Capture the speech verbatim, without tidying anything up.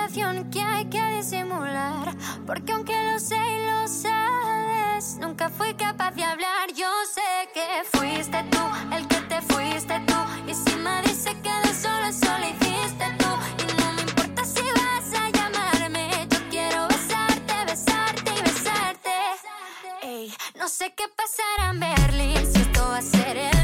situación que hay que disimular, porque aunque lo sé y lo sabes, nunca fui capaz de hablar. Yo sé que fuiste tú el que te fuiste tú, y si Madrid se queda sola, sola hiciste tú. Y no me importa si vas a llamarme, yo quiero besarte, besarte y besarte. Ey, no sé qué pasará en Berlín, si esto va a ser el